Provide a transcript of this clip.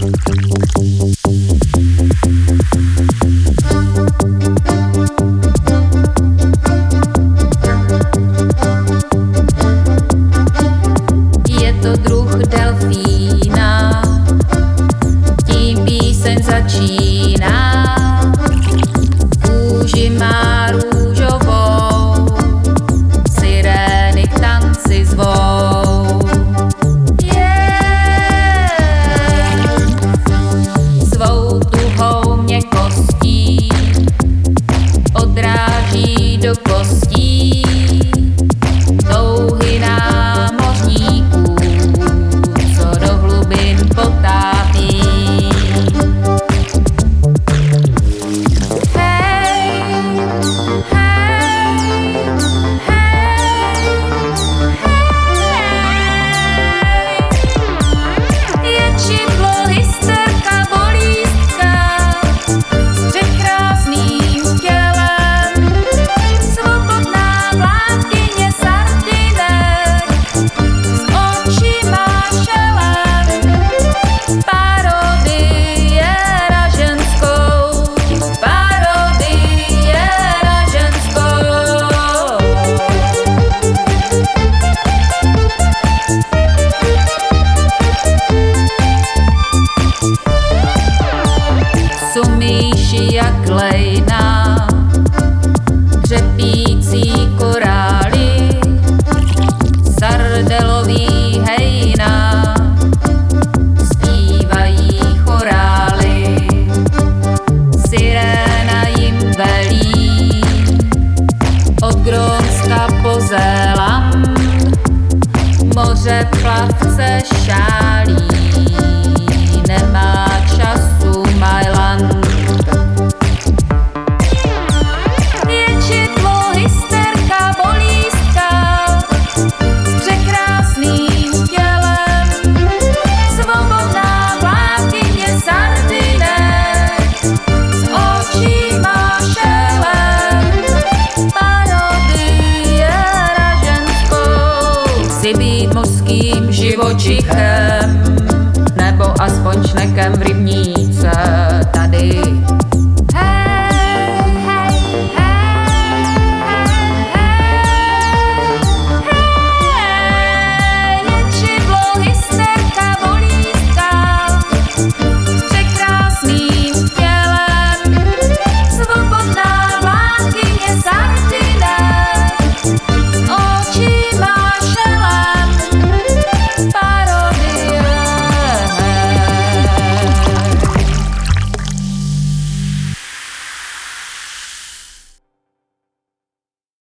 Je to druh delfína, tím píseň začíná. Kůži má růžovou, sirény k tanci zvou. Svou tuhou měkkostí odráží do kostí touhy námořníků, co do hlubin potápí. Hej, hej, hej, hej. Je čidlo, hysterka, bolístka s překrásným tělem, svobodná vládkyně sardinek s očima šelem. Parodie na ženskou, parodie na ženskou. Sumíši jak lejna, řepící korály, sardelový hejna, zpívají chorály. Siréna jim velí, od Grónska po Zéland, moře plavce šálí, nemá času Mailand. Je čidlo, hysterka, bolístka s překrásným tělem, svobodná vládkyně sardinek s očima šelem. Parodie na ženskou. Chci být mořským živočichem nebo aspoň šnekem v rybníce tady.